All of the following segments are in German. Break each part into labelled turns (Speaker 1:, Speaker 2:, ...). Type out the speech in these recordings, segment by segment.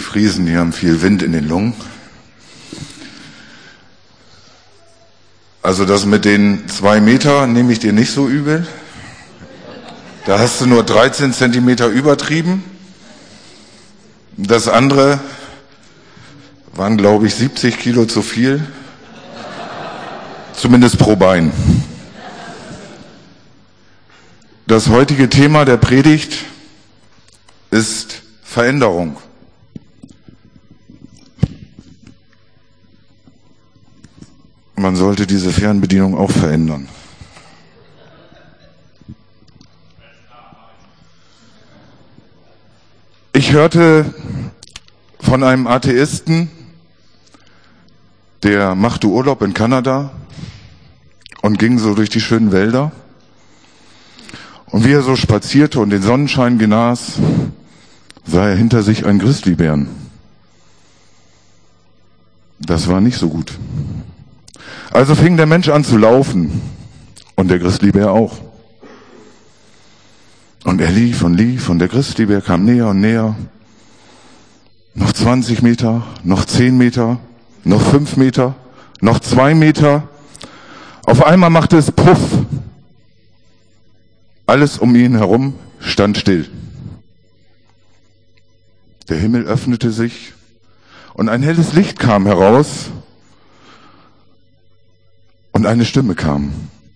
Speaker 1: Friesen, die haben viel Wind in den Lungen. Also das mit den 2 Meter nehme ich dir nicht so übel. Da hast du nur 13 Zentimeter übertrieben. Das andere waren, glaube ich, 70 Kilo zu viel. Zumindest pro Bein. Das heutige Thema der Predigt ist Veränderung. Man sollte diese Fernbedienung auch verändern. Ich hörte von einem Atheisten, der machte Urlaub in Kanada und ging so durch die schönen Wälder. Und wie er so spazierte und den Sonnenschein genas, sah er hinter sich einen Grizzlybären. Das war nicht so gut. Also fing der Mensch an zu laufen und der Grizzlybär auch. Und er lief und der Grizzlybär kam näher und näher. Noch 20 Meter, noch 10 Meter, noch 5 Meter, noch 2 Meter. Auf einmal machte es Puff. Alles um ihn herum stand still. Der Himmel öffnete sich und ein helles Licht kam heraus und eine Stimme kam.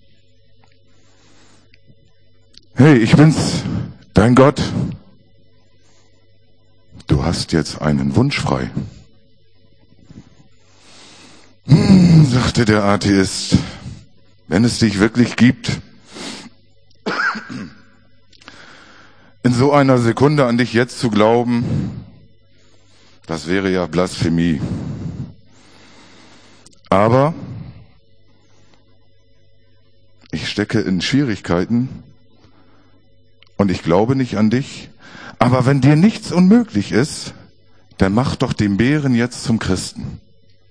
Speaker 1: Hey, ich bin's, dein Gott. Du hast jetzt einen Wunsch frei. Sagte der Atheist, wenn es dich wirklich gibt, in so einer Sekunde an dich jetzt zu glauben, das wäre ja Blasphemie. Aber ich stecke in Schwierigkeiten und ich glaube nicht an dich. Aber wenn dir nichts unmöglich ist, dann mach doch den Bären jetzt zum Christen.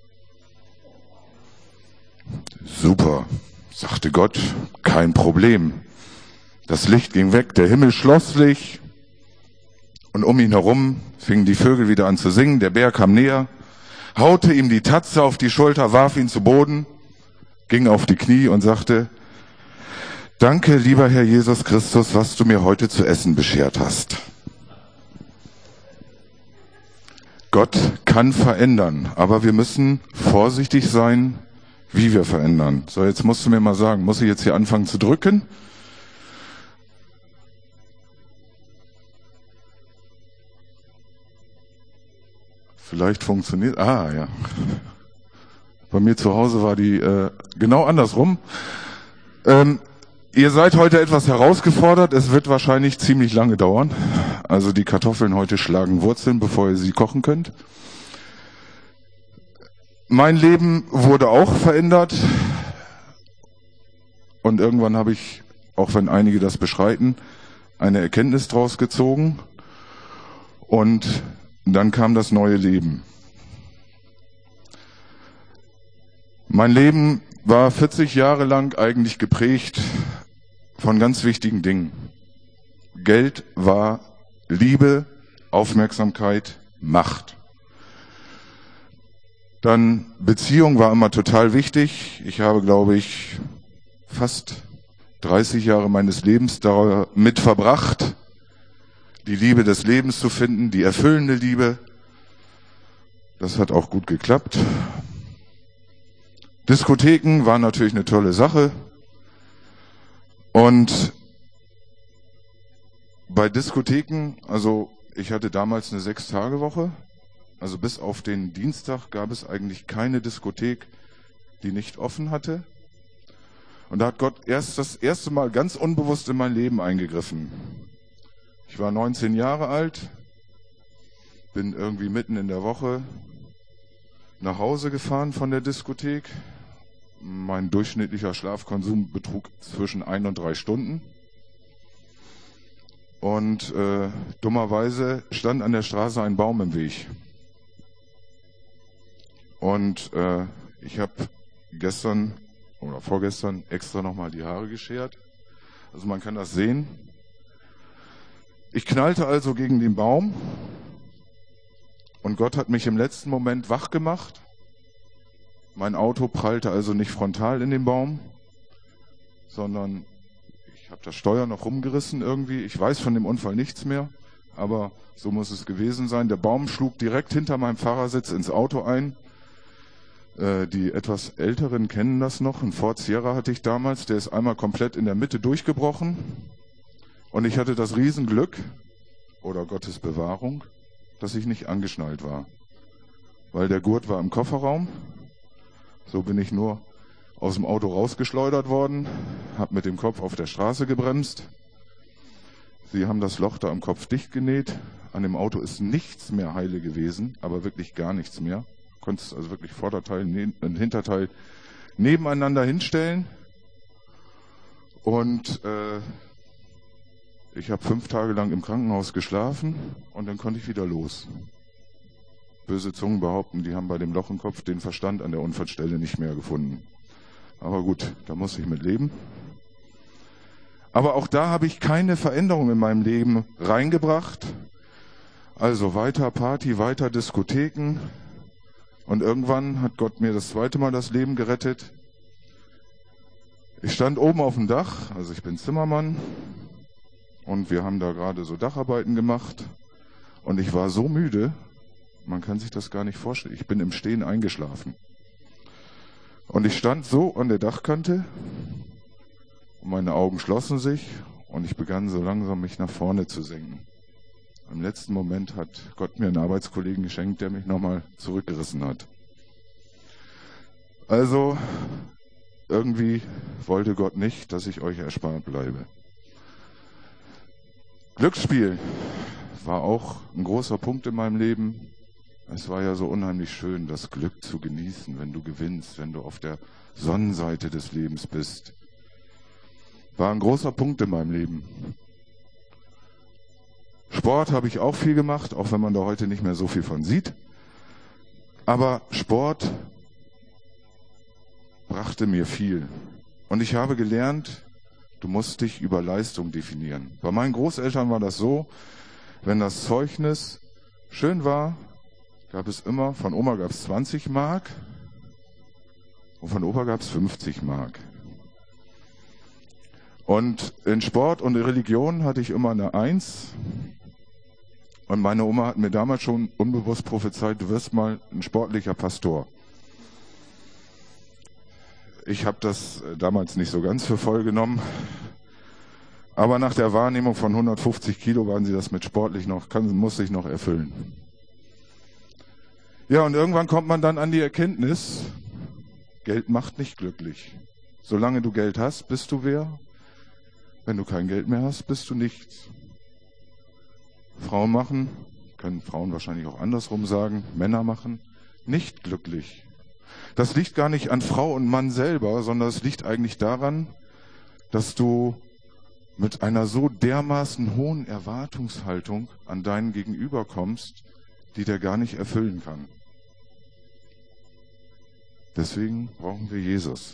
Speaker 1: Super, sagte Gott, kein Problem. Das Licht ging weg, der Himmel schloss sich und um ihn herum fingen die Vögel wieder an zu singen. Der Bär kam näher, haute ihm die Tatze auf die Schulter, warf ihn zu Boden, ging auf die Knie und sagte, danke, lieber Herr Jesus Christus, was du mir heute zu essen beschert hast. Gott kann verändern, aber wir müssen vorsichtig sein, wie wir verändern. So, jetzt musst du mir mal sagen, muss ich jetzt hier anfangen zu drücken? Vielleicht funktioniert. Ja. Bei mir zu Hause war die genau andersrum. Ihr seid heute etwas herausgefordert. Es wird wahrscheinlich ziemlich lange dauern. Also die Kartoffeln heute schlagen Wurzeln, bevor ihr sie kochen könnt. Mein Leben wurde auch verändert. Und irgendwann habe ich, auch wenn einige das beschreiten, eine Erkenntnis draus gezogen. Und dann kam das neue Leben. Mein Leben war 40 Jahre lang eigentlich geprägt von ganz wichtigen Dingen. Geld war Liebe, Aufmerksamkeit, Macht. Dann Beziehung war immer total wichtig. Ich habe, glaube ich, fast 30 Jahre meines Lebens damit verbracht, die Liebe des Lebens zu finden, die erfüllende Liebe. Das hat auch gut geklappt. Diskotheken waren natürlich eine tolle Sache. Und bei Diskotheken, also ich hatte damals eine 6-Tage-Woche, also bis auf den Dienstag gab es eigentlich keine Diskothek, die nicht offen hatte. Und da hat Gott das erste Mal ganz unbewusst in mein Leben eingegriffen. Ich war 19 Jahre alt, bin irgendwie mitten in der Woche nach Hause gefahren von der Diskothek. Mein durchschnittlicher Schlafkonsum betrug zwischen 1 und 3 Stunden. Und dummerweise stand an der Straße ein Baum im Weg. Und ich habe gestern oder vorgestern extra nochmal die Haare geschert. Also man kann das sehen. Ich knallte also gegen den Baum Und Gott hat mich im letzten Moment wach gemacht. Mein Auto prallte also nicht frontal in den Baum, sondern ich habe das Steuer noch rumgerissen irgendwie. Ich weiß von dem Unfall nichts mehr, aber so muss es gewesen sein. Der Baum schlug direkt hinter meinem Fahrersitz ins Auto ein. Die etwas Älteren kennen das noch. Ein Ford Sierra hatte ich damals, der ist einmal komplett in der Mitte durchgebrochen. Und ich hatte das Riesenglück, oder Gottes Bewahrung, dass ich nicht angeschnallt war. Weil der Gurt war im Kofferraum. So bin ich nur aus dem Auto rausgeschleudert worden, habe mit dem Kopf auf der Straße gebremst. Sie haben das Loch da am Kopf dicht genäht. An dem Auto ist nichts mehr heile gewesen, aber wirklich gar nichts mehr. Du konntest also wirklich Vorderteil und Hinterteil nebeneinander hinstellen. Und ich habe 5 Tage lang im Krankenhaus geschlafen und dann konnte ich wieder los. Böse Zungen behaupten, die haben bei dem Loch im Kopf den Verstand an der Unfallstelle nicht mehr gefunden. Aber gut, da muss ich mit leben. Aber auch da habe ich keine Veränderung in meinem Leben reingebracht. Also weiter Party, weiter Diskotheken. Und irgendwann hat Gott mir das 2. Mal das Leben gerettet. Ich stand oben auf dem Dach, also ich bin Zimmermann. Und wir haben da gerade so Dacharbeiten gemacht. Und ich war so müde, man kann sich das gar nicht vorstellen. Ich bin im Stehen eingeschlafen. Und ich stand so an der Dachkante und meine Augen schlossen sich und ich begann so langsam mich nach vorne zu senken. Im letzten Moment hat Gott mir einen Arbeitskollegen geschenkt, der mich nochmal zurückgerissen hat. Also irgendwie wollte Gott nicht, dass ich euch erspart bleibe. Glücksspiel war auch ein großer Punkt in meinem Leben. Es war ja so unheimlich schön, das Glück zu genießen, wenn du gewinnst, wenn du auf der Sonnenseite des Lebens bist. War ein großer Punkt in meinem Leben. Sport habe ich auch viel gemacht, auch wenn man da heute nicht mehr so viel von sieht. Aber Sport brachte mir viel. Und ich habe gelernt, du musst dich über Leistung definieren. Bei meinen Großeltern war das so, wenn das Zeugnis schön war, gab es immer, von Oma gab es 20 Mark und von Opa gab es 50 Mark. Und in Sport und in Religion hatte ich immer eine 1. Und meine Oma hat mir damals schon unbewusst prophezeit, du wirst mal ein sportlicher Pastor. Ich habe das damals nicht so ganz für voll genommen. Aber nach der Wahrnehmung von 150 Kilo waren sie das mit sportlich muss ich noch erfüllen. Ja, und irgendwann kommt man dann an die Erkenntnis, Geld macht nicht glücklich. Solange du Geld hast, bist du wer? Wenn du kein Geld mehr hast, bist du nichts. Frauen machen, können Frauen wahrscheinlich auch andersrum sagen, Männer machen, nicht glücklich. Das liegt gar nicht an Frau und Mann selber, sondern es liegt eigentlich daran, dass du mit einer so dermaßen hohen Erwartungshaltung an deinen Gegenüber kommst, die der gar nicht erfüllen kann. Deswegen brauchen wir Jesus.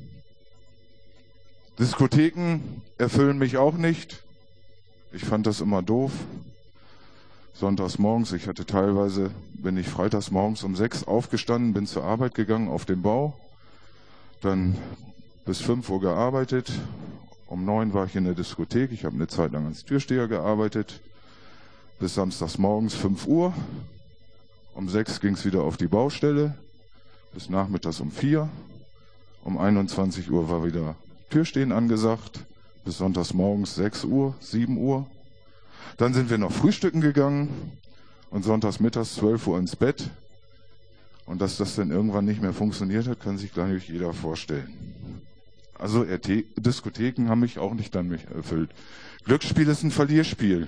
Speaker 1: Diskotheken erfüllen mich auch nicht. Ich fand das immer doof. Sonntags morgens, bin ich freitags morgens um 6 aufgestanden, bin zur Arbeit gegangen auf den Bau. Dann bis 5 Uhr gearbeitet. Um 9 war ich in der Diskothek. Ich habe eine Zeit lang als Türsteher gearbeitet. Bis samstags morgens 5 Uhr. Um 6 ging es wieder auf die Baustelle. Bis nachmittags um 4. Um 21 Uhr war wieder Türstehen angesagt. Bis sonntags morgens 6 Uhr, 7 Uhr. Dann sind wir noch frühstücken gegangen. Und sonntags mittags 12 Uhr ins Bett. Und dass das dann irgendwann nicht mehr funktioniert hat, kann sich gleich jeder vorstellen. Also Diskotheken haben mich auch nicht dann erfüllt. Glücksspiel ist ein Verlierspiel.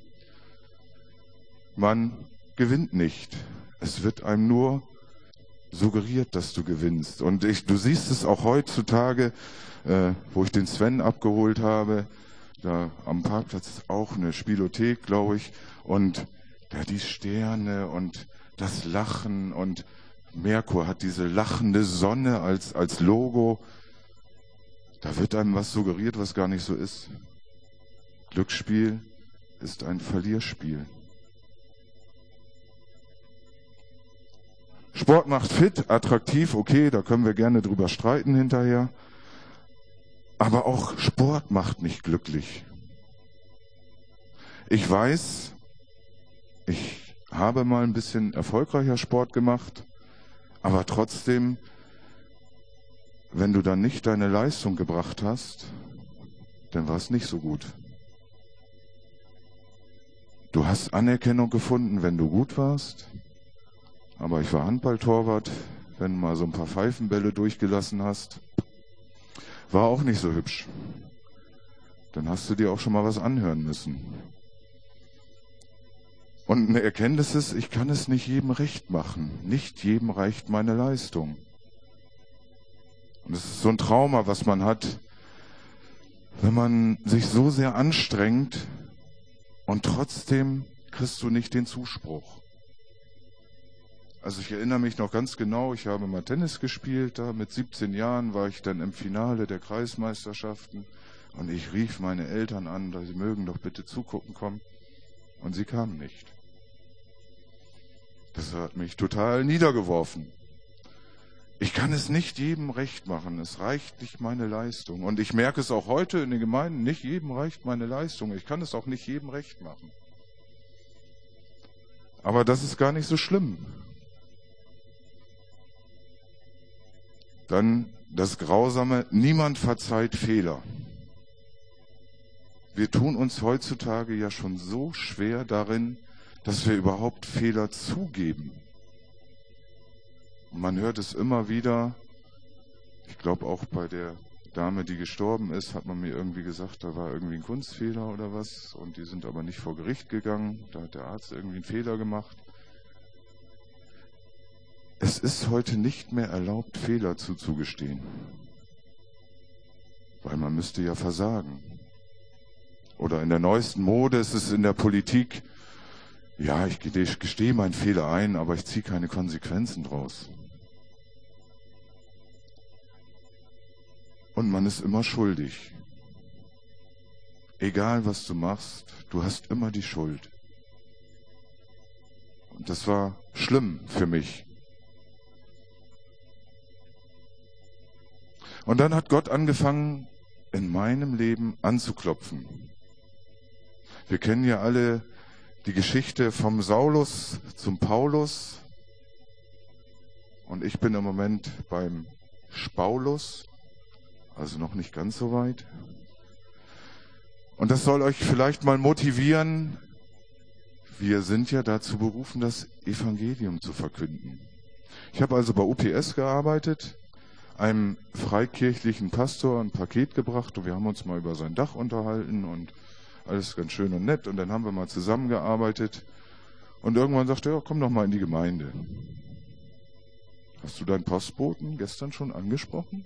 Speaker 1: Man gewinnt nicht. Es wird einem nur suggeriert, dass du gewinnst. Und du siehst es auch heutzutage, wo ich den Sven abgeholt habe, da am Parkplatz ist auch eine Spielothek, glaube ich, und da die Sterne und das Lachen und Merkur hat diese lachende Sonne als Logo. Da wird einem was suggeriert, was gar nicht so ist. Glücksspiel ist ein Verlierspiel. Sport macht fit, attraktiv, okay, da können wir gerne drüber streiten hinterher. Aber auch Sport macht nicht glücklich. Ich weiß, ich habe mal ein bisschen erfolgreicher Sport gemacht, aber trotzdem, wenn du dann nicht deine Leistung gebracht hast, dann war es nicht so gut. Du hast Anerkennung gefunden, wenn du gut warst, aber ich war Handballtorwart, wenn du mal so ein paar Pfeifenbälle durchgelassen hast, war auch nicht so hübsch. Dann hast du dir auch schon mal was anhören müssen. Und eine Erkenntnis ist, ich kann es nicht jedem recht machen. Nicht jedem reicht meine Leistung. Und es ist so ein Trauma, was man hat, wenn man sich so sehr anstrengt und trotzdem kriegst du nicht den Zuspruch. Also ich erinnere mich noch ganz genau, ich habe mal Tennis gespielt, da mit 17 Jahren war ich dann im Finale der Kreismeisterschaften und ich rief meine Eltern an, sie mögen doch bitte zugucken kommen, und sie kamen nicht. Das hat mich total niedergeworfen. Ich kann es nicht jedem recht machen, es reicht nicht meine Leistung. Und ich merke es auch heute in den Gemeinden, nicht jedem reicht meine Leistung, ich kann es auch nicht jedem recht machen. Aber das ist gar nicht so schlimm. Dann das Grausame, niemand verzeiht Fehler. Wir tun uns heutzutage ja schon so schwer darin, dass wir überhaupt Fehler zugeben. Und man hört es immer wieder, ich glaube auch bei der Dame, die gestorben ist, hat man mir irgendwie gesagt, da war irgendwie ein Kunstfehler oder was, und die sind aber nicht vor Gericht gegangen, da hat der Arzt irgendwie einen Fehler gemacht. Es ist heute nicht mehr erlaubt, Fehler zuzugestehen, weil man müsste ja versagen. Oder in der neuesten Mode ist es in der Politik, ja, ich gestehe meinen Fehler ein, aber ich ziehe keine Konsequenzen draus. Und man ist immer schuldig. Egal was du machst, du hast immer die Schuld. Und das war schlimm für mich. Und dann hat Gott angefangen, in meinem Leben anzuklopfen. Wir kennen ja alle die Geschichte vom Saulus zum Paulus. Und ich bin im Moment beim Spaulus, also noch nicht ganz so weit. Und das soll euch vielleicht mal motivieren. Wir sind ja dazu berufen, das Evangelium zu verkünden. Ich habe also bei UPS gearbeitet, einem freikirchlichen Pastor ein Paket gebracht und wir haben uns mal über sein Dach unterhalten und alles ganz schön und nett, und dann haben wir mal zusammengearbeitet und irgendwann sagte er, ja, komm doch mal in die Gemeinde. Hast du deinen Postboten gestern schon angesprochen?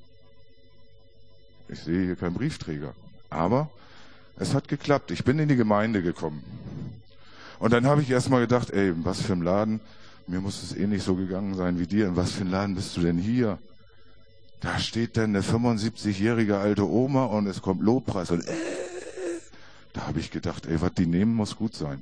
Speaker 1: Ich sehe hier keinen Briefträger, aber es hat geklappt. Ich bin in die Gemeinde gekommen und dann habe ich erstmal gedacht, ey, was für ein Laden, mir muss es eh nicht so gegangen sein wie dir, in was für ein Laden bist du denn hier? Da steht dann eine 75-jährige alte Oma und es kommt Lobpreis und da habe ich gedacht, ey, was die nehmen, muss gut sein.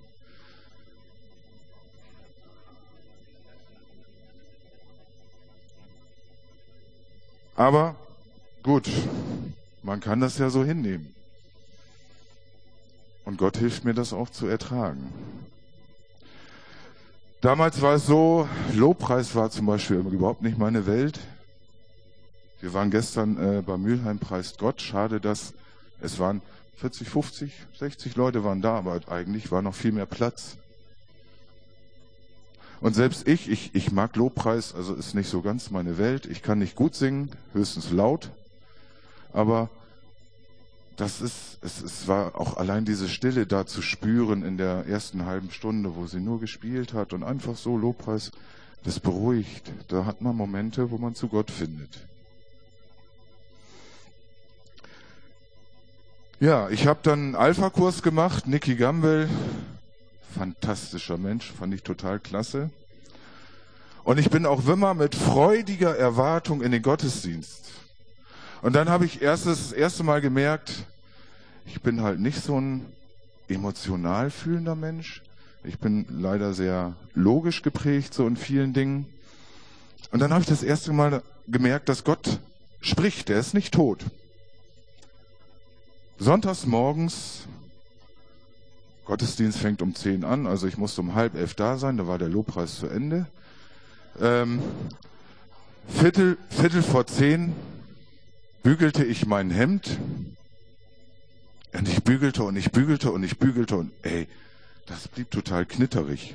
Speaker 1: Aber gut, man kann das ja so hinnehmen. Und Gott hilft mir, das auch zu ertragen. Damals war es so, Lobpreis war zum Beispiel überhaupt nicht meine Welt. Wir waren gestern bei Mülheim preist Gott. Schade, dass es waren 40, 50, 60 Leute waren da, aber eigentlich war noch viel mehr Platz. Und selbst ich mag Lobpreis, also ist nicht so ganz meine Welt. Ich kann nicht gut singen, höchstens laut. Aber es war auch allein diese Stille da zu spüren in der ersten halben Stunde, wo sie nur gespielt hat und einfach so Lobpreis, das beruhigt. Da hat man Momente, wo man zu Gott findet. Ja, ich habe dann einen Alpha-Kurs gemacht, Nicky Gamble, fantastischer Mensch, fand ich total klasse. Und ich bin auch immer mit freudiger Erwartung in den Gottesdienst. Und dann habe ich das erste Mal gemerkt, ich bin halt nicht so ein emotional fühlender Mensch. Ich bin leider sehr logisch geprägt, so in vielen Dingen. Und dann habe ich das erste Mal gemerkt, dass Gott spricht, der ist nicht tot. Sonntags morgens, Gottesdienst fängt um 10 an, also ich musste um 10:30 da sein, da war der Lobpreis zu Ende. Viertel vor 10 bügelte ich mein Hemd und ich bügelte und ich bügelte und ich bügelte und das blieb total knitterig.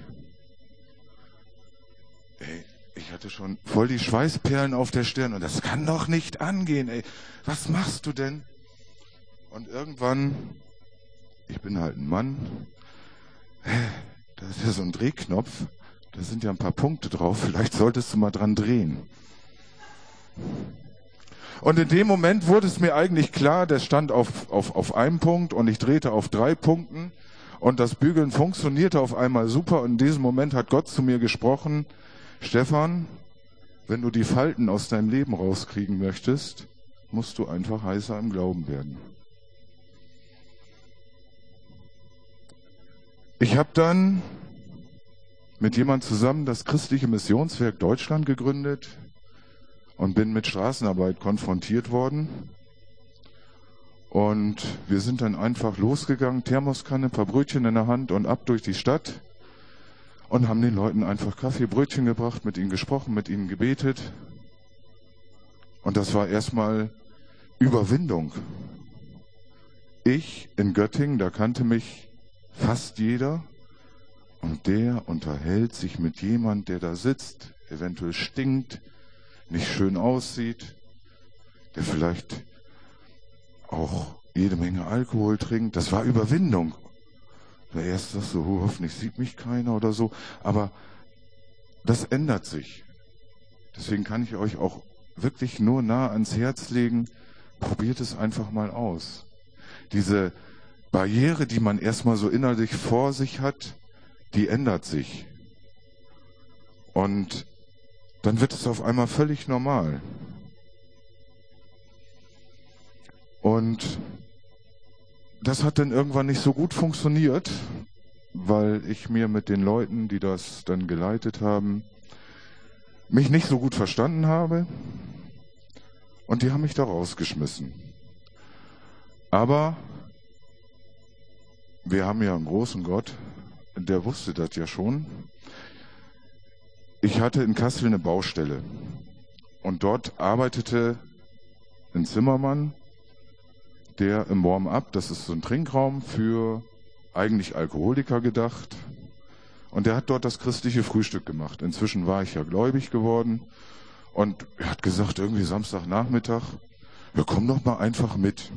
Speaker 1: Ich hatte schon voll die Schweißperlen auf der Stirn und das kann doch nicht angehen, was machst du denn? Und irgendwann, ich bin halt ein Mann, da ist ja so ein Drehknopf, da sind ja ein paar Punkte drauf, vielleicht solltest du mal dran drehen. Und in dem Moment wurde es mir eigentlich klar, der stand auf einem Punkt und ich drehte auf 3 Punkten und das Bügeln funktionierte auf einmal super und in diesem Moment hat Gott zu mir gesprochen: Stefan, wenn du die Falten aus deinem Leben rauskriegen möchtest, musst du einfach heißer im Glauben werden. Ich habe dann mit jemand zusammen das Christliche Missionswerk Deutschland gegründet und bin mit Straßenarbeit konfrontiert worden. Und wir sind dann einfach losgegangen, Thermoskanne, ein paar Brötchen in der Hand und ab durch die Stadt und haben den Leuten einfach Kaffee, Brötchen gebracht, mit ihnen gesprochen, mit ihnen gebetet. Und das war erstmal Überwindung. Ich in Göttingen, da kannte mich fast jeder. Und der unterhält sich mit jemand, der da sitzt, eventuell stinkt, nicht schön aussieht, der vielleicht auch jede Menge Alkohol trinkt. Das war Überwindung. Erst das so, hoffentlich sieht mich keiner oder so. Aber das ändert sich. Deswegen kann ich euch auch wirklich nur nah ans Herz legen, probiert es einfach mal aus. Diese Barriere, die man erstmal so innerlich vor sich hat, die ändert sich. Und dann wird es auf einmal völlig normal. Und das hat dann irgendwann nicht so gut funktioniert, weil ich mir mit den Leuten, die das dann geleitet haben, mich nicht so gut verstanden habe. Und die haben mich da rausgeschmissen. Aber wir haben ja einen großen Gott, der wusste das ja schon. Ich hatte in Kassel eine Baustelle und dort arbeitete ein Zimmermann, der im Warm-up, das ist so ein Trinkraum für eigentlich Alkoholiker gedacht, und der hat dort das christliche Frühstück gemacht. Inzwischen war ich ja gläubig geworden und er hat gesagt, irgendwie Samstagnachmittag, ja, komm doch mal einfach mit.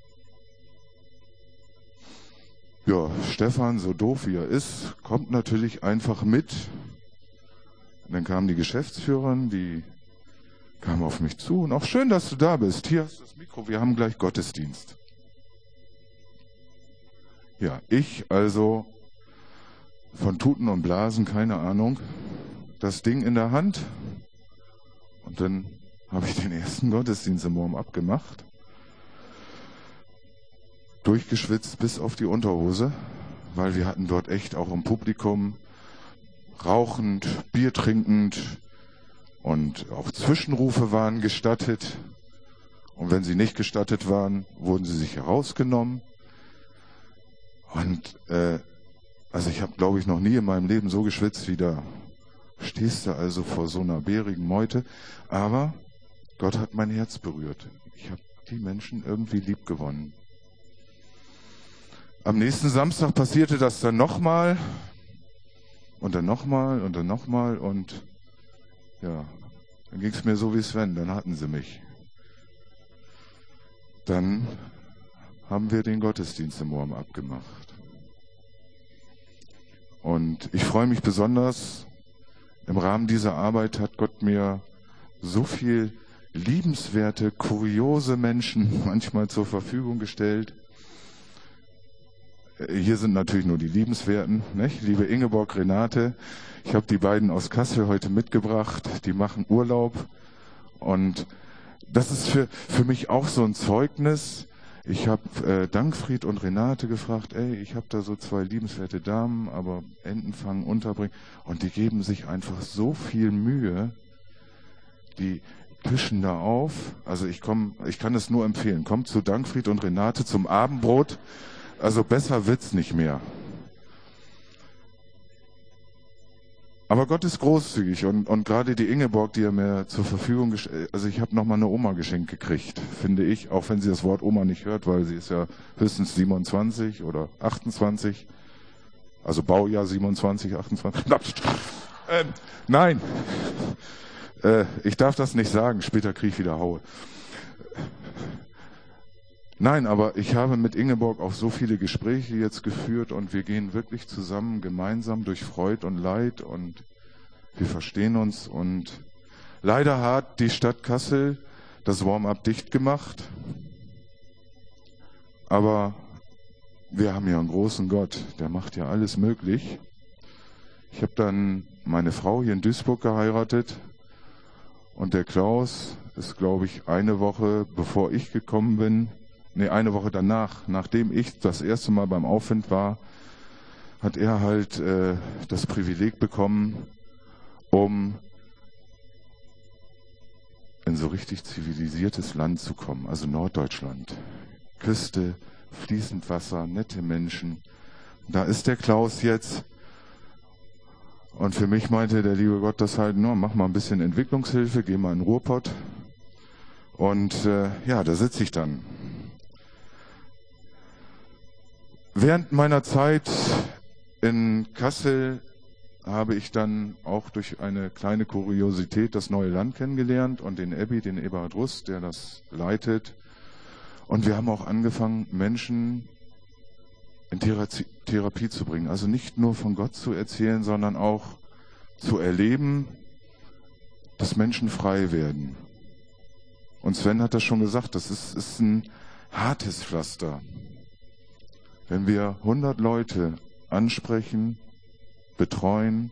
Speaker 1: Ja, Stefan, so doof wie er ist, kommt natürlich einfach mit. Und dann kamen die Geschäftsführer, die kamen auf mich zu und auch schön, dass du da bist. Hier hast du das Mikro, wir haben gleich Gottesdienst. Ja, ich also von Tuten und Blasen, keine Ahnung, das Ding in der Hand und dann habe ich den ersten Gottesdienst im Warm-up gemacht. Durchgeschwitzt bis auf die Unterhose, weil wir hatten dort echt auch im Publikum rauchend, Bier trinkend und auch Zwischenrufe waren gestattet. Und wenn sie nicht gestattet waren, wurden sie sich herausgenommen. Und also ich habe, glaube ich, noch nie in meinem Leben so geschwitzt wie da. Stehst du also vor so einer bärigen Meute. Aber Gott hat mein Herz berührt. Ich habe die Menschen irgendwie lieb gewonnen. Am nächsten Samstag passierte das dann nochmal und dann nochmal und dann nochmal und ja, dann ging es mir so wie Sven, dann hatten sie mich. Dann haben wir den Gottesdienst im Warm-up gemacht. Und ich freue mich besonders, im Rahmen dieser Arbeit hat Gott mir so viel liebenswerte, kuriose Menschen manchmal zur Verfügung gestellt. Hier sind natürlich nur die Liebenswerten, nicht? Liebe Ingeborg, Renate, ich habe die beiden aus Kassel heute mitgebracht, die machen Urlaub und das ist für mich auch so ein Zeugnis. Ich habe Dankfried und Renate gefragt, ich habe da so 2 liebenswerte Damen, aber Enten fangen, unterbringen und die geben sich einfach so viel Mühe, die tischen da auf. Also ich kann es nur empfehlen. Kommt zu Dankfried und Renate zum Abendbrot. Also besser wird's nicht mehr. Aber Gott ist großzügig und gerade die Ingeborg, die er mir zur Verfügung gestellt, also ich habe nochmal eine Oma geschenkt gekriegt, finde ich, auch wenn sie das Wort Oma nicht hört, weil sie ist ja höchstens 27 oder 28, also Baujahr 27, 28. Nein, ich darf das nicht sagen, später kriege ich wieder Haue. Nein, aber ich habe mit Ingeborg auch so viele Gespräche jetzt geführt und wir gehen wirklich zusammen, gemeinsam durch Freud und Leid und wir verstehen uns und leider hat die Stadt Kassel das Warm-up dicht gemacht, aber wir haben ja einen großen Gott, der macht ja alles möglich. Ich habe dann meine Frau hier in Duisburg geheiratet und der Klaus ist, glaube ich, eine Woche bevor ich gekommen bin, eine Woche danach, nachdem ich das erste Mal beim Aufwind war, hat er halt das Privileg bekommen, um in so richtig zivilisiertes Land zu kommen, also Norddeutschland. Küste, fließend Wasser, nette Menschen. Da ist der Klaus jetzt. Und für mich meinte der liebe Gott das halt, mach mal ein bisschen Entwicklungshilfe, geh mal in den Ruhrpott. Und da sitze ich dann. Während meiner Zeit in Kassel habe ich dann auch durch eine kleine Kuriosität das neue Land kennengelernt und den Eberhard Rust, der das leitet. Und wir haben auch angefangen, Menschen in Therapie zu bringen. Also nicht nur von Gott zu erzählen, sondern auch zu erleben, dass Menschen frei werden. Und Sven hat das schon gesagt, das ist ein hartes Pflaster. Wenn wir 100 Leute ansprechen, betreuen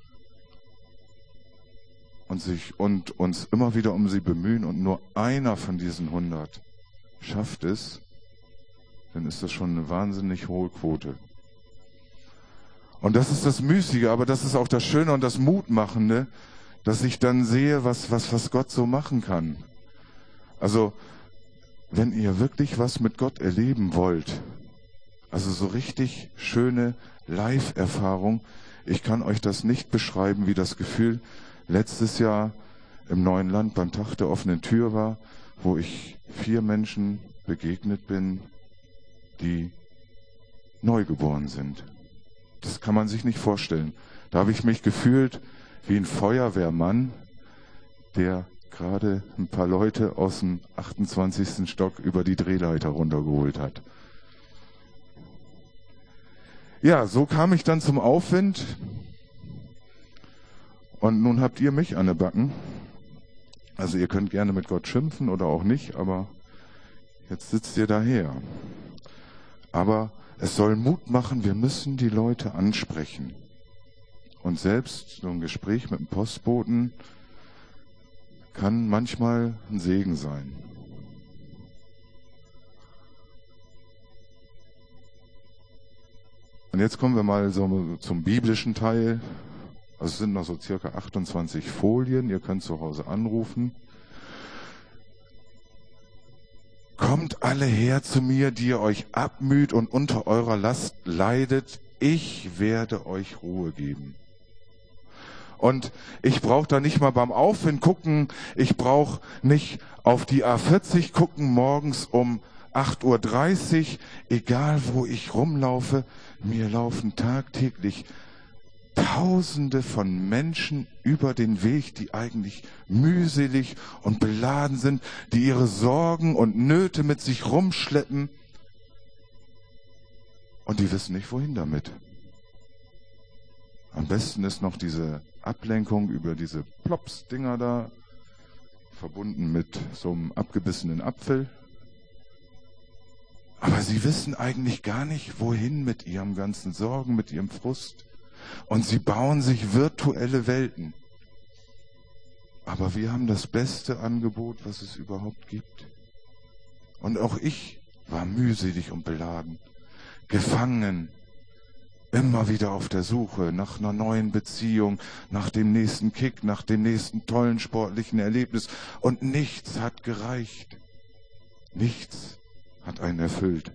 Speaker 1: und uns immer wieder um sie bemühen und nur einer von diesen 100 schafft es, dann ist das schon eine wahnsinnig hohe Quote. Und das ist das Müßige, aber das ist auch das Schöne und das Mutmachende, dass ich dann sehe, was Gott so machen kann. Also, wenn ihr wirklich was mit Gott erleben wollt, also so richtig schöne Live-Erfahrung, ich kann euch das nicht beschreiben, wie das Gefühl letztes Jahr im neuen Land beim Tag der offenen Tür war, wo ich 4 Menschen begegnet bin, die neugeboren sind. Das kann man sich nicht vorstellen. Da habe ich mich gefühlt wie ein Feuerwehrmann, der gerade ein paar Leute aus dem 28. Stock über die Drehleiter runtergeholt hat. Ja, so kam ich dann zum Aufwind und nun habt ihr mich an der Backen. Also ihr könnt gerne mit Gott schimpfen oder auch nicht, aber jetzt sitzt ihr daher. Aber es soll Mut machen, wir müssen die Leute ansprechen. Und selbst so ein Gespräch mit dem Postboten kann manchmal ein Segen sein. Und jetzt kommen wir mal so zum biblischen Teil. Also es sind noch so circa 28 Folien. Ihr könnt zu Hause anrufen. Kommt alle her zu mir, die ihr euch abmüht und unter eurer Last leidet. Ich werde euch Ruhe geben. Und ich brauche da nicht mal beim Aufwind gucken. Ich brauche nicht auf die A40 gucken morgens um 8:30 Uhr, egal wo ich rumlaufe, mir laufen tagtäglich Tausende von Menschen über den Weg, die eigentlich mühselig und beladen sind, die ihre Sorgen und Nöte mit sich rumschleppen und die wissen nicht, wohin damit. Am besten ist noch diese Ablenkung über diese Plops-Dinger da, verbunden mit so einem abgebissenen Apfel. Aber sie wissen eigentlich gar nicht, wohin mit ihrem ganzen Sorgen, mit ihrem Frust. Und sie bauen sich virtuelle Welten. Aber wir haben das beste Angebot, was es überhaupt gibt. Und auch ich war mühselig und beladen, gefangen Immer wieder auf der Suche nach einer neuen Beziehung, nach dem nächsten Kick, nach dem nächsten tollen sportlichen Erlebnis. Und nichts hat gereicht. Nichts hat einen erfüllt.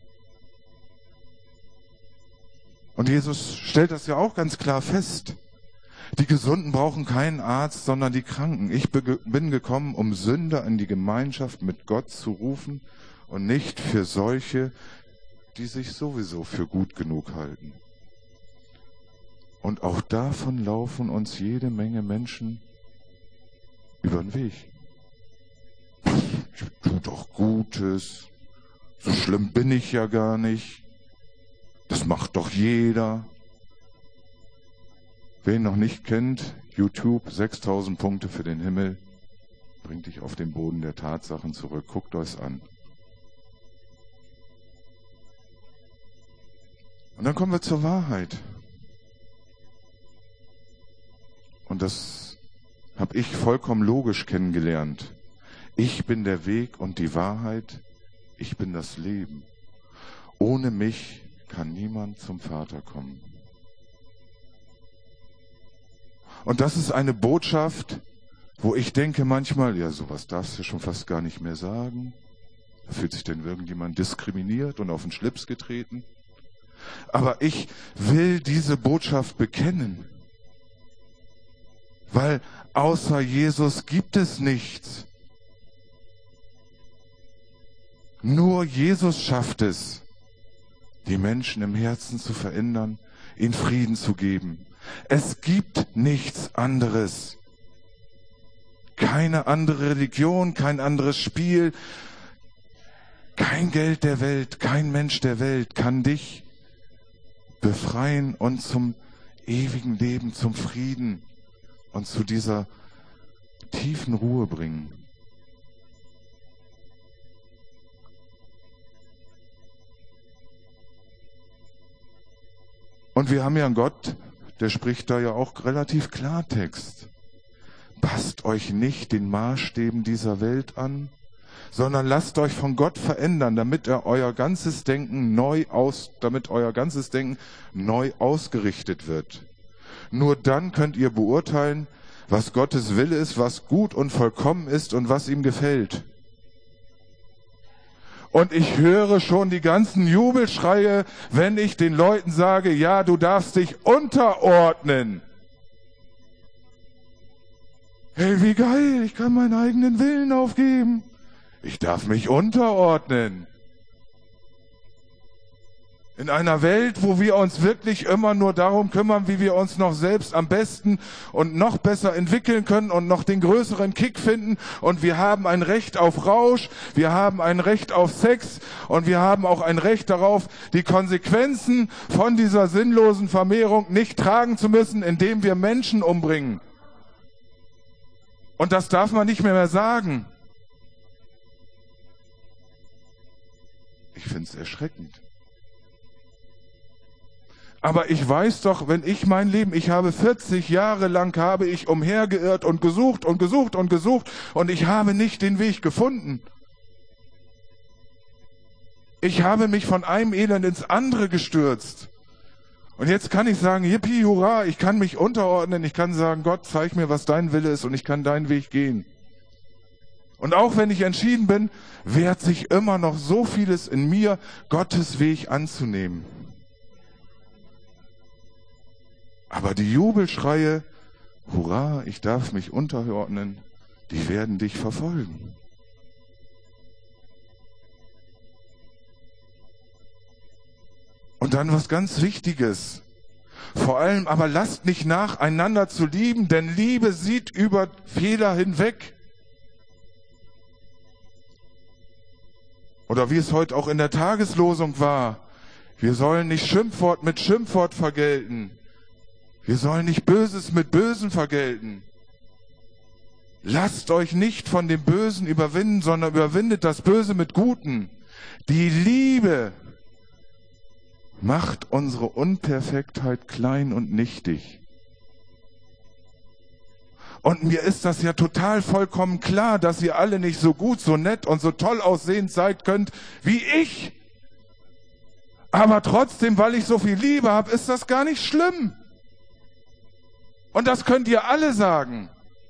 Speaker 1: Und Jesus stellt das ja auch ganz klar fest. Die Gesunden brauchen keinen Arzt, sondern die Kranken. Ich bin gekommen, um Sünder in die Gemeinschaft mit Gott zu rufen und nicht für solche, die sich sowieso für gut genug halten. Und auch davon laufen uns jede Menge Menschen über den Weg. Ich tue doch Gutes. So schlimm bin ich ja gar nicht. Das macht doch jeder. Wer ihn noch nicht kennt, YouTube, 6000 Punkte für den Himmel, bringt dich auf den Boden der Tatsachen zurück. Guckt euch's an. Und dann kommen wir zur Wahrheit. Und das habe ich vollkommen logisch kennengelernt. Ich bin der Weg und die Wahrheit. Ich bin das Leben. Ohne mich kann niemand zum Vater kommen. Und das ist eine Botschaft, wo ich denke manchmal, ja, sowas darfst du schon fast gar nicht mehr sagen. Da fühlt sich denn irgendjemand diskriminiert und auf den Schlips getreten. Aber ich will diese Botschaft bekennen. Weil außer Jesus gibt es nichts. Nur Jesus schafft es, die Menschen im Herzen zu verändern, ihnen Frieden zu geben. Es gibt nichts anderes. Keine andere Religion, kein anderes Spiel, kein Geld der Welt, kein Mensch der Welt kann dich befreien und zum ewigen Leben, zum Frieden und zu dieser tiefen Ruhe bringen. Und wir haben ja einen Gott, der spricht da ja auch relativ Klartext. Passt euch nicht den Maßstäben dieser Welt an, sondern lasst euch von Gott verändern, damit euer ganzes Denken neu ausgerichtet wird. Nur dann könnt ihr beurteilen, was Gottes Wille ist, was gut und vollkommen ist und was ihm gefällt. Und ich höre schon die ganzen Jubelschreie, wenn ich den Leuten sage, ja, du darfst dich unterordnen. Hey, wie geil, ich kann meinen eigenen Willen aufgeben. Ich darf mich unterordnen. In einer Welt, wo wir uns wirklich immer nur darum kümmern, wie wir uns noch selbst am besten und noch besser entwickeln können und noch den größeren Kick finden. Und wir haben ein Recht auf Rausch, wir haben ein Recht auf Sex und wir haben auch ein Recht darauf, die Konsequenzen von dieser sinnlosen Vermehrung nicht tragen zu müssen, indem wir Menschen umbringen. Und das darf man nicht mehr sagen. Ich finde es erschreckend. Aber ich weiß doch, wenn ich mein Leben, ich habe 40 Jahre lang habe ich umhergeirrt und gesucht und gesucht und gesucht und ich habe nicht den Weg gefunden. Ich habe mich von einem Elend ins andere gestürzt. Und jetzt kann ich sagen, yippie, hurra, ich kann mich unterordnen, ich kann sagen, Gott, zeig mir, was dein Wille ist und ich kann deinen Weg gehen. Und auch wenn ich entschieden bin, wehrt sich immer noch so vieles in mir, Gottes Weg anzunehmen. Aber die Jubelschreie, hurra, ich darf mich unterordnen, die werden dich verfolgen. Und dann was ganz Wichtiges. Vor allem aber lasst nicht nach, einander zu lieben, denn Liebe sieht über Fehler hinweg. Oder wie es heute auch in der Tageslosung war, wir sollen nicht Schimpfwort mit Schimpfwort vergelten. Wir sollen nicht Böses mit Bösen vergelten. Lasst euch nicht von dem Bösen überwinden, sondern überwindet das Böse mit Guten. Die Liebe macht unsere Unperfektheit klein und nichtig. Und mir ist das ja total vollkommen klar, dass ihr alle nicht so gut, so nett und so toll aussehend seid könnt wie ich. Aber trotzdem, weil ich so viel Liebe habe, ist das gar nicht schlimm. Und das könnt ihr alle sagen.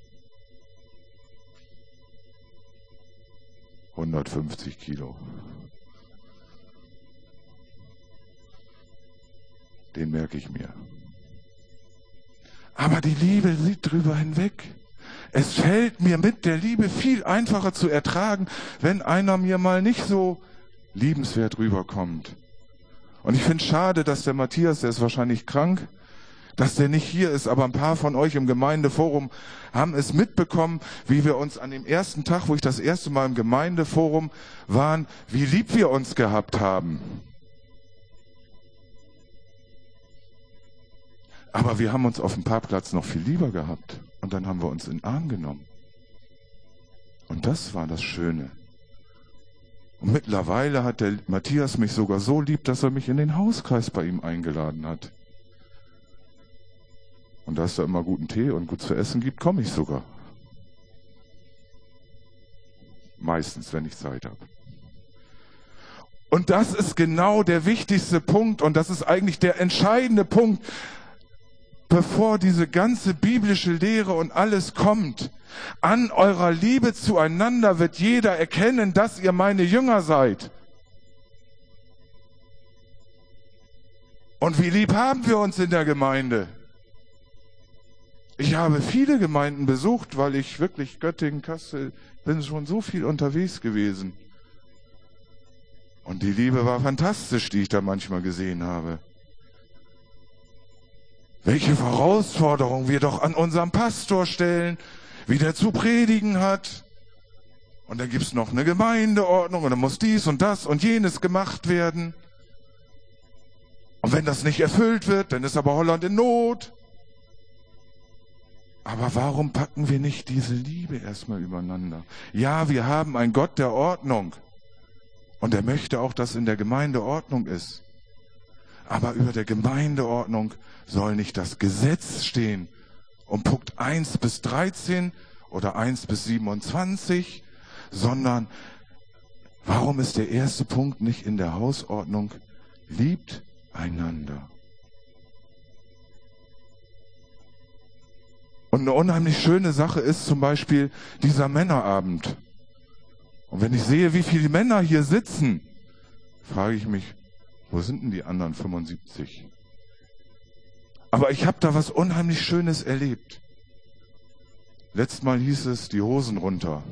Speaker 1: 150 Kilo. Den merke ich mir. Aber die Liebe sieht drüber hinweg. Es fällt mir mit der Liebe viel einfacher zu ertragen, wenn einer mir mal nicht so liebenswert rüberkommt. Und ich finde es schade, dass der Matthias, der ist wahrscheinlich krank, dass der nicht hier ist, aber ein paar von euch im Gemeindeforum haben es mitbekommen, wie wir uns an dem ersten Tag, wo ich das erste Mal im Gemeindeforum waren, wie lieb wir uns gehabt haben. Aber wir haben uns auf dem Parkplatz noch viel lieber gehabt. Und dann haben wir uns in den Arm genommen. Und das war das Schöne. Und mittlerweile hat der Matthias mich sogar so lieb, dass er mich in den Hauskreis bei ihm eingeladen hat. Und da es da immer guten Tee und gut zu essen gibt, komme ich sogar. Meistens, wenn ich Zeit habe. Und das ist genau der wichtigste Punkt und das ist eigentlich der entscheidende Punkt, bevor diese ganze biblische Lehre und alles kommt. An eurer Liebe zueinander wird jeder erkennen, dass ihr meine Jünger seid. Und wie lieb haben wir uns in der Gemeinde? Ich habe viele Gemeinden besucht, weil ich wirklich Göttingen, Kassel, bin schon so viel unterwegs gewesen. Und die Liebe war fantastisch, die ich da manchmal gesehen habe. Welche Herausforderungen wir doch an unserem Pastor stellen, wie der zu predigen hat. Und dann gibt's noch eine Gemeindeordnung und dann muss dies und das und jenes gemacht werden. Und wenn das nicht erfüllt wird, dann ist aber Holland in Not. Aber warum packen wir nicht diese Liebe erstmal übereinander? Ja, wir haben einen Gott der Ordnung. Und er möchte auch, dass in der Gemeinde Ordnung ist. Aber über der Gemeindeordnung soll nicht das Gesetz stehen. Um Punkt 1 bis 13 oder 1 bis 27, sondern warum ist der erste Punkt nicht in der Hausordnung? Liebt einander. Und eine unheimlich schöne Sache ist zum Beispiel dieser Männerabend. Und wenn ich sehe, wie viele Männer hier sitzen, frage ich mich, wo sind denn die anderen 75? Aber ich habe da was unheimlich Schönes erlebt. Letztes Mal hieß es, die Hosen runter.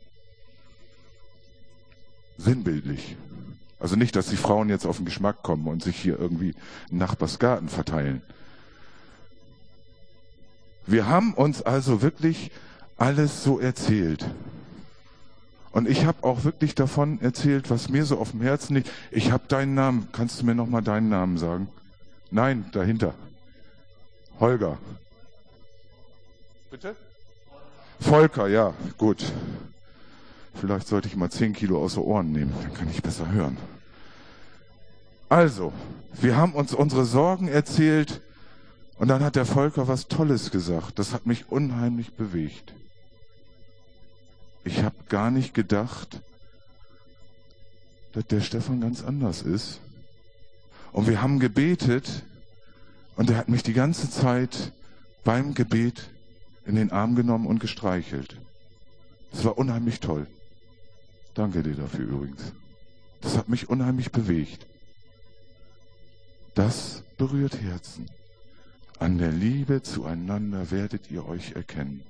Speaker 1: Sinnbildlich. Also nicht, dass die Frauen jetzt auf den Geschmack kommen und sich hier irgendwie im Nachbarsgarten verteilen. Wir haben uns also wirklich alles so erzählt. Und ich habe auch wirklich davon erzählt, was mir so auf dem Herzen liegt. Ich habe deinen Namen. Kannst du mir nochmal deinen Namen sagen? Nein, dahinter. Holger. Bitte? Volker, ja, gut. Vielleicht sollte ich mal 10 Kilo aus den Ohren nehmen, dann kann ich besser hören. Also, wir haben uns unsere Sorgen erzählt und dann hat der Volker was Tolles gesagt. Das hat mich unheimlich bewegt. Ich habe gar nicht gedacht, dass der Stefan ganz anders ist. Und wir haben gebetet und er hat mich die ganze Zeit beim Gebet in den Arm genommen und gestreichelt. Das war unheimlich toll. Danke dir dafür übrigens. Das hat mich unheimlich bewegt. Das berührt Herzen. An der Liebe zueinander werdet ihr euch erkennen.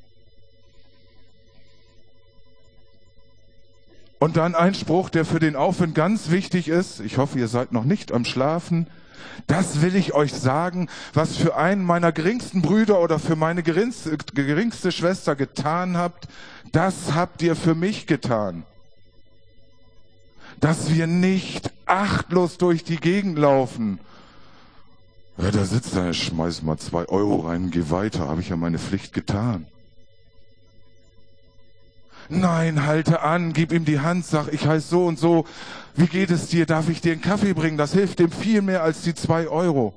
Speaker 1: Und dann ein Spruch, der für den Aufwind ganz wichtig ist. Ich hoffe, ihr seid noch nicht am Schlafen. Das will ich euch sagen, was für einen meiner geringsten Brüder oder für meine geringste Schwester getan habt, das habt ihr für mich getan. Dass wir nicht achtlos durch die Gegend laufen. Ja, da sitzt er, schmeiß mal 2 Euro rein, geh weiter, habe ich ja meine Pflicht getan. Nein, halte an, gib ihm die Hand, sag, ich heiße so und so. Wie geht es dir? Darf ich dir einen Kaffee bringen? Das hilft dem viel mehr als die 2 Euro.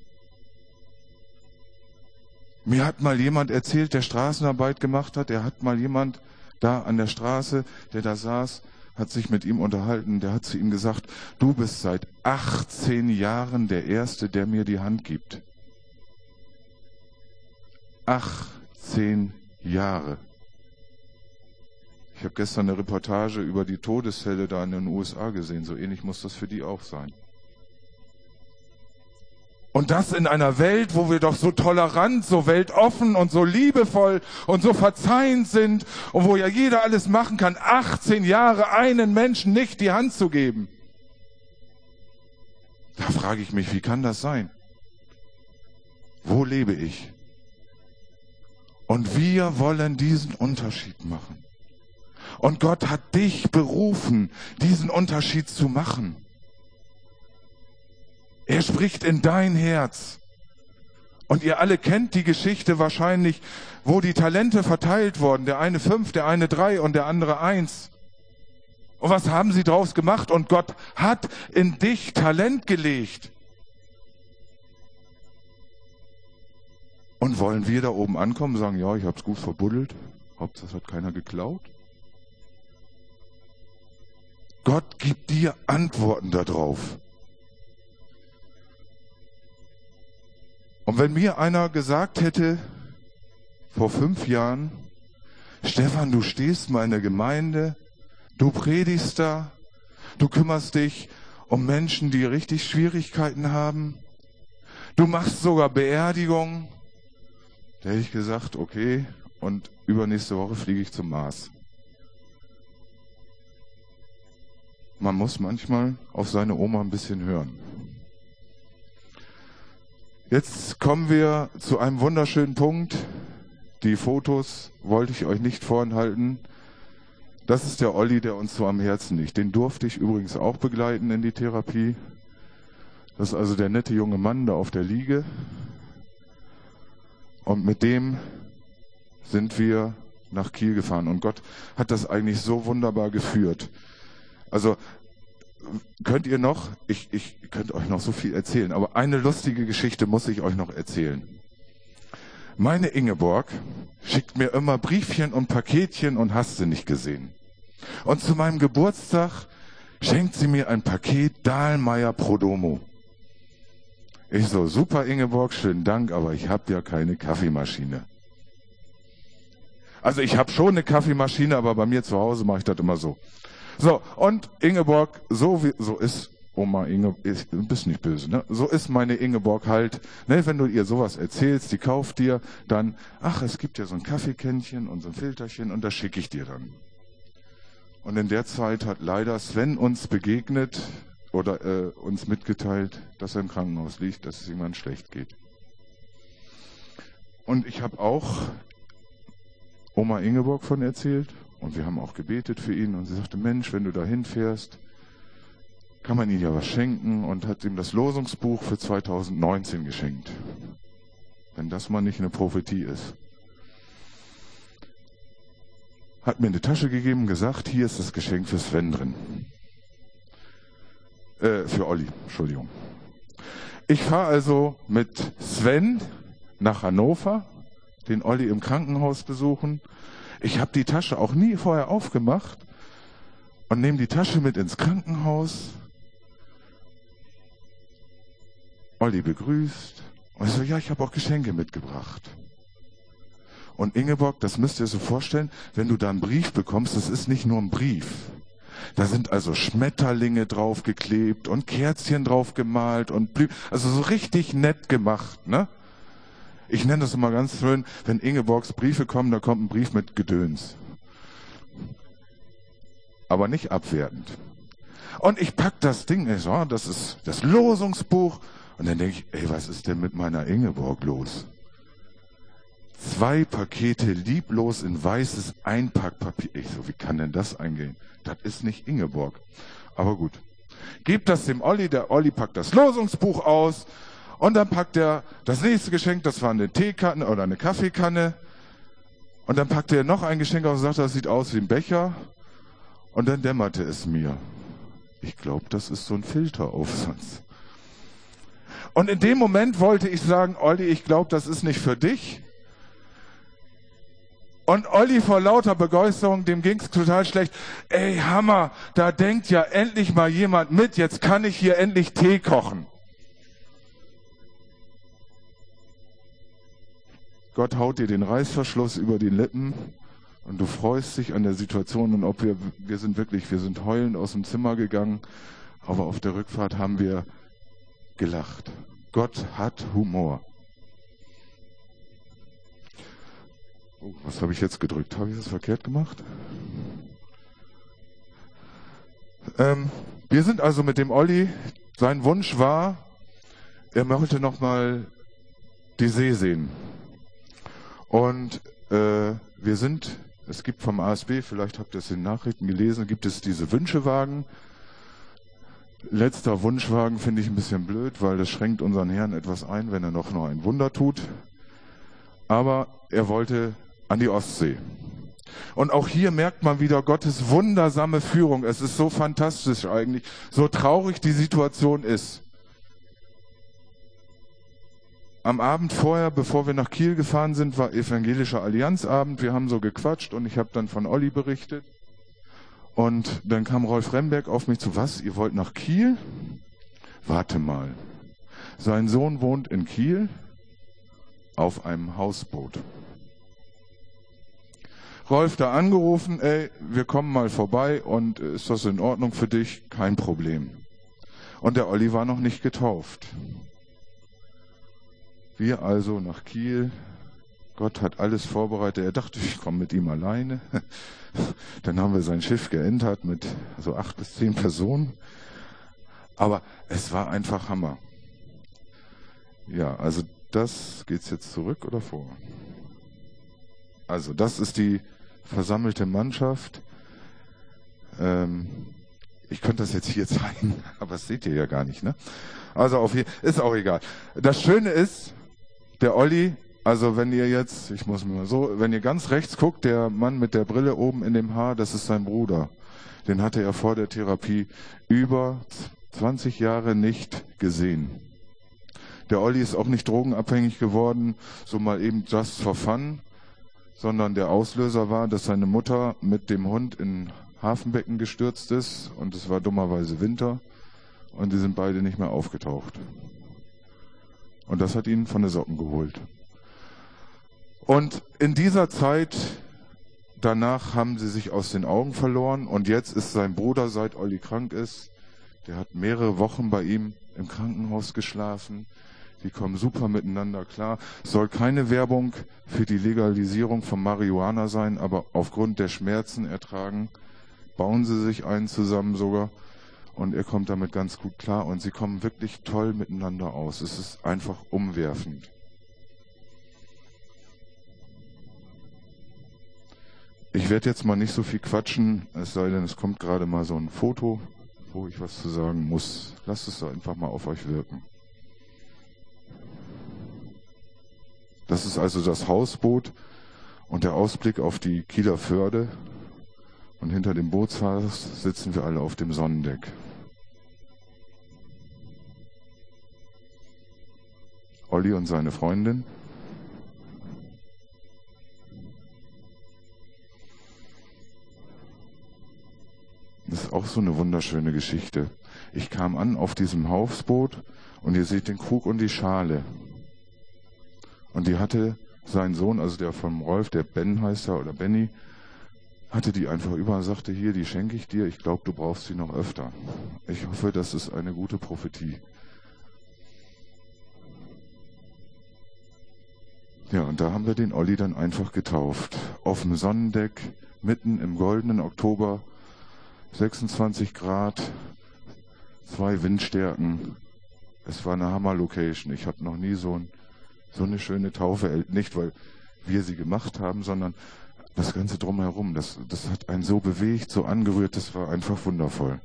Speaker 1: Mir hat mal jemand erzählt, der Straßenarbeit gemacht hat, er hat mal jemand da an der Straße, der da saß, hat sich mit ihm unterhalten, der hat zu ihm gesagt, du bist seit 18 Jahren der Erste, der mir die Hand gibt. 18 Jahre. Ich habe gestern eine Reportage über die Todesfälle da in den USA gesehen. So ähnlich muss das für die auch sein. Und das in einer Welt, wo wir doch so tolerant, so weltoffen und so liebevoll und so verzeihend sind und wo ja jeder alles machen kann, 18 Jahre einen Menschen nicht die Hand zu geben. Da frage ich mich, wie kann das sein? Wo lebe ich? Und wir wollen diesen Unterschied machen. Und Gott hat dich berufen, diesen Unterschied zu machen. Er spricht in dein Herz. Und ihr alle kennt die Geschichte wahrscheinlich, wo die Talente verteilt wurden. Der eine 5, der eine 3 und der andere 1. Und was haben sie draus gemacht? Und Gott hat in dich Talent gelegt. Und wollen wir da oben ankommen und sagen, ja, ich hab's gut verbuddelt. Hauptsache, das hat keiner geklaut. Gott gibt dir Antworten darauf. Und wenn mir einer gesagt hätte, vor 5 Jahren, Stefan, du stehst mal in der Gemeinde, du predigst da, du kümmerst dich um Menschen, die richtig Schwierigkeiten haben, du machst sogar Beerdigungen, da hätte ich gesagt, okay, und übernächste Woche fliege ich zum Mars. Man muss manchmal auf seine Oma ein bisschen hören. Jetzt kommen wir zu einem wunderschönen Punkt. Die Fotos wollte ich euch nicht vorenthalten. Das ist der Olli, der uns so am Herzen liegt. Den durfte ich übrigens auch begleiten in die Therapie. Das ist also der nette junge Mann da auf der Liege. Und mit dem sind wir nach Kiel gefahren. Und Gott hat das eigentlich so wunderbar geführt. Also könnt ihr noch, ich könnte euch noch so viel erzählen, aber eine lustige Geschichte muss ich euch noch erzählen. Meine Ingeborg schickt mir immer Briefchen und Paketchen und hast sie nicht gesehen. Und zu meinem Geburtstag schenkt sie mir ein Paket Dahlmeier Prodomo. Ich so, super Ingeborg, schönen Dank, aber ich habe ja keine Kaffeemaschine. Also ich habe schon eine Kaffeemaschine, aber bei mir zu Hause mache ich das immer so. So, und Ingeborg, so ist Oma Inge, du bist nicht böse, ne? So ist meine Ingeborg halt, ne? Wenn du ihr sowas erzählst, die kauft dir dann, ach, es gibt ja so ein Kaffeekännchen und so ein Filterchen und das schicke ich dir dann. Und in der Zeit hat leider Sven uns begegnet oder uns mitgeteilt, dass er im Krankenhaus liegt, dass es ihm dann schlecht geht. Und ich habe auch Oma Ingeborg von erzählt. Und wir haben auch gebetet für ihn und sie sagte, Mensch, wenn du da hinfährst, kann man ihm ja was schenken und hat ihm das Losungsbuch für 2019 geschenkt. Wenn das mal nicht eine Prophetie ist. Hat mir eine Tasche gegeben und gesagt, hier ist das Geschenk für Sven drin. Für Olli, Entschuldigung. Ich fahre also mit Sven nach Hannover, den Olli im Krankenhaus besuchen. Ich habe die Tasche auch nie vorher aufgemacht und nehme die Tasche mit ins Krankenhaus. Olli begrüßt. Und ich so, ja, ich habe auch Geschenke mitgebracht. Und Ingeborg, das müsst ihr so vorstellen, wenn du da einen Brief bekommst, das ist nicht nur ein Brief. Da sind also Schmetterlinge draufgeklebt und Kerzchen drauf gemalt und also so richtig nett gemacht, ne? Ich nenne das immer ganz schön, wenn Ingeborgs Briefe kommen, da kommt ein Brief mit Gedöns. Aber nicht abwertend. Und ich pack das Ding, ich so, das ist das Losungsbuch. Und dann denke ich, ey, was ist denn mit meiner Ingeborg los? 2 Pakete lieblos in weißes Einpackpapier. Ich so, wie kann denn das eingehen? Das ist nicht Ingeborg. Aber gut. Gebt das dem Olli, der Olli packt das Losungsbuch aus. Und dann packt er das nächste Geschenk, das war eine Teekanne oder eine Kaffeekanne. Und dann packte er noch ein Geschenk aus und sagte, das sieht aus wie ein Becher. Und dann dämmerte es mir. Ich glaube, das ist so ein Filteraufsatz. Und in dem Moment wollte ich sagen, Olli, ich glaube, das ist nicht für dich. Und Olli vor lauter Begeisterung, dem ging's total schlecht. Ey, Hammer, da denkt ja endlich mal jemand mit, jetzt kann ich hier endlich Tee kochen. Gott haut dir den Reißverschluss über die Lippen und du freust dich an der Situation und ob wir sind heulend aus dem Zimmer gegangen, aber auf der Rückfahrt haben wir gelacht. Gott hat Humor. Oh, was habe ich jetzt gedrückt? Habe ich das verkehrt gemacht? Wir sind also mit dem Olli, sein Wunsch war, er möchte nochmal die See sehen. Und es gibt vom ASB, vielleicht habt ihr es in den Nachrichten gelesen, gibt es diese Wünschewagen. Letzter Wunschwagen finde ich ein bisschen blöd, weil das schränkt unseren Herrn etwas ein, wenn er noch ein Wunder tut. Aber er wollte an die Ostsee. Und auch hier merkt man wieder Gottes wundersame Führung. Es ist so fantastisch eigentlich, so traurig die Situation ist. Am Abend vorher, bevor wir nach Kiel gefahren sind, war Evangelischer Allianzabend. Wir haben so gequatscht und ich habe dann von Olli berichtet. Und dann kam Rolf Remberg auf mich zu, was, ihr wollt nach Kiel? Warte mal. Sein Sohn wohnt in Kiel auf einem Hausboot. Rolf da angerufen, ey, wir kommen mal vorbei und ist das in Ordnung für dich? Kein Problem. Und der Olli war noch nicht getauft. Wir also nach Kiel. Gott hat alles vorbereitet. Er dachte, ich komme mit ihm alleine. Dann haben wir sein Schiff geentert mit so 8 bis 10 Personen. Aber es war einfach Hammer. Ja, also geht's jetzt zurück oder vor? Also das ist die versammelte Mannschaft. Ich könnte das jetzt hier zeigen, aber das seht ihr ja gar nicht, ne? Also ist auch egal. Das Schöne ist, der Olli, also wenn ihr jetzt, wenn ihr ganz rechts guckt, der Mann mit der Brille oben in dem Haar, das ist sein Bruder. Den hatte er vor der Therapie über 20 Jahre nicht gesehen. Der Olli ist auch nicht drogenabhängig geworden, so mal eben just for fun, sondern der Auslöser war, dass seine Mutter mit dem Hund in Hafenbecken gestürzt ist und es war dummerweise Winter und die sind beide nicht mehr aufgetaucht. Und das hat ihn von den Socken geholt. Und in dieser Zeit, danach haben sie sich aus den Augen verloren und jetzt ist sein Bruder, seit Olli krank ist, der hat mehrere Wochen bei ihm im Krankenhaus geschlafen. Die kommen super miteinander klar. Es soll keine Werbung für die Legalisierung von Marihuana sein, aber aufgrund der Schmerzen ertragen, bauen sie sich einen zusammen sogar und er kommt damit ganz gut klar und sie kommen wirklich toll miteinander aus. Es ist einfach umwerfend. Ich werde jetzt mal nicht so viel quatschen, es sei denn, es kommt gerade mal so ein Foto, wo ich was zu sagen muss. Lasst es einfach mal auf euch wirken. Das ist also das Hausboot und der Ausblick auf die Kieler Förde. Und hinter dem Bootshaus sitzen wir alle auf dem Sonnendeck. Olli und seine Freundin. Das ist auch so eine wunderschöne Geschichte. Ich kam an auf diesem Hausboot und ihr seht den Krug und die Schale. Und die hatte sein Sohn, also der vom Rolf, der Ben heißt er oder Benny, hatte die einfach über und sagte, hier, die schenke ich dir, ich glaube, du brauchst sie noch öfter. Ich hoffe, das ist eine gute Prophetie. Ja, und da haben wir den Olli dann einfach getauft. Auf dem Sonnendeck, mitten im goldenen Oktober, 26 Grad, 2 Windstärken. Es war eine Hammer-Location. Ich habe noch nie so eine schöne Taufe, nicht weil wir sie gemacht haben, sondern das Ganze drumherum. Das hat einen so bewegt, so angerührt, das war einfach wundervoll.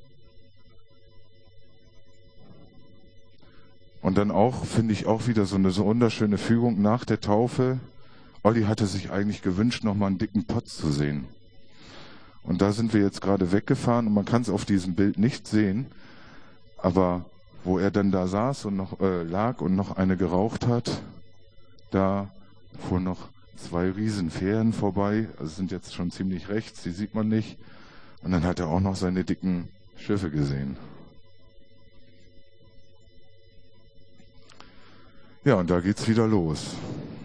Speaker 1: Und dann auch, finde ich, auch wieder so eine wunderschöne Fügung nach der Taufe. Olli hatte sich eigentlich gewünscht, nochmal einen dicken Pott zu sehen. Und da sind wir jetzt gerade weggefahren und man kann es auf diesem Bild nicht sehen, aber wo er dann da saß und noch lag und noch eine geraucht hat, da fuhr noch 2 Riesenfähren vorbei, also sind jetzt schon ziemlich rechts, die sieht man nicht. Und dann hat er auch noch seine dicken Schiffe gesehen. Ja, und da geht's wieder los.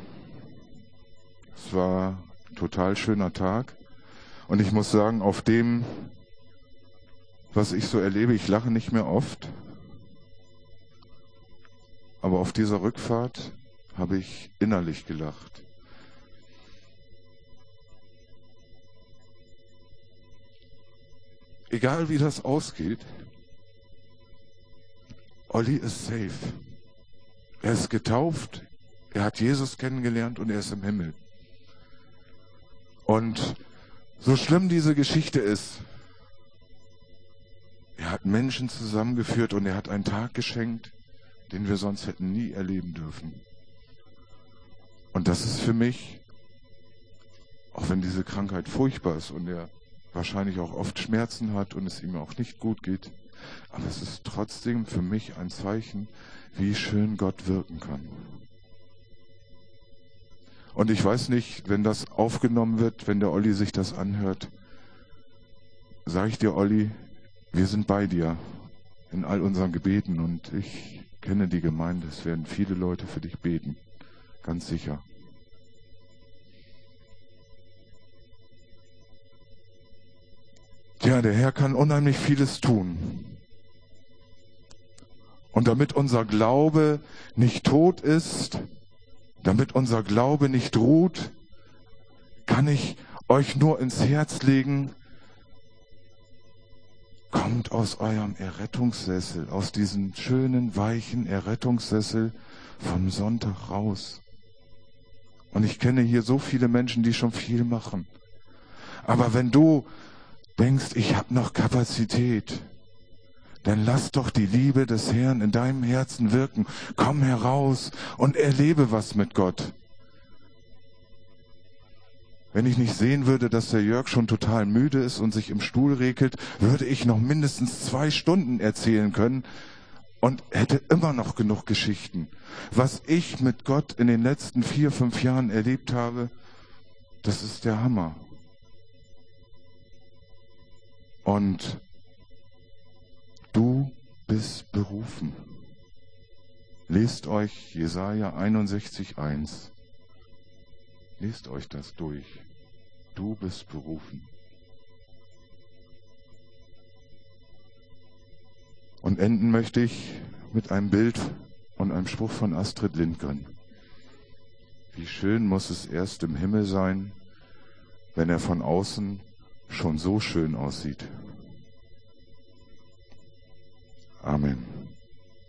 Speaker 1: Es war ein total schöner Tag. Und ich muss sagen, auf dem, was ich so erlebe, ich lache nicht mehr oft. Aber auf dieser Rückfahrt habe ich innerlich gelacht. Egal wie das ausgeht, Olli ist safe. Er ist getauft, er hat Jesus kennengelernt und er ist im Himmel. Und so schlimm diese Geschichte ist, er hat Menschen zusammengeführt und er hat einen Tag geschenkt, den wir sonst hätten nie erleben dürfen. Und das ist für mich, auch wenn diese Krankheit furchtbar ist und er wahrscheinlich auch oft Schmerzen hat und es ihm auch nicht gut geht, aber es ist trotzdem für mich ein Zeichen, wie schön Gott wirken kann. Und ich weiß nicht, wenn das aufgenommen wird, wenn der Olli sich das anhört, sage ich dir, Olli, wir sind bei dir in all unseren Gebeten und ich kenne die Gemeinde, es werden viele Leute für dich beten, ganz sicher. Tja, der Herr kann unheimlich vieles tun. Und damit unser Glaube nicht tot ist, damit unser Glaube nicht ruht, kann ich euch nur ins Herz legen, kommt aus eurem Errettungssessel, aus diesem schönen, weichen Errettungssessel vom Sonntag raus. Und ich kenne hier so viele Menschen, die schon viel machen. Aber wenn du denkst, ich habe noch Kapazität, dann lass doch die Liebe des Herrn in deinem Herzen wirken. Komm heraus und erlebe was mit Gott. Wenn ich nicht sehen würde, dass der Jörg schon total müde ist und sich im Stuhl regelt, würde ich noch mindestens 2 Stunden erzählen können und hätte immer noch genug Geschichten. Was ich mit Gott in den letzten 4, 5 Jahren erlebt habe, das ist der Hammer. Und du bist berufen. Lest euch Jesaja 61,1. Lest euch das durch. Du bist berufen. Und enden möchte ich mit einem Bild und einem Spruch von Astrid Lindgren. Wie schön muss es erst im Himmel sein, wenn er von außen schon so schön aussieht. Amen.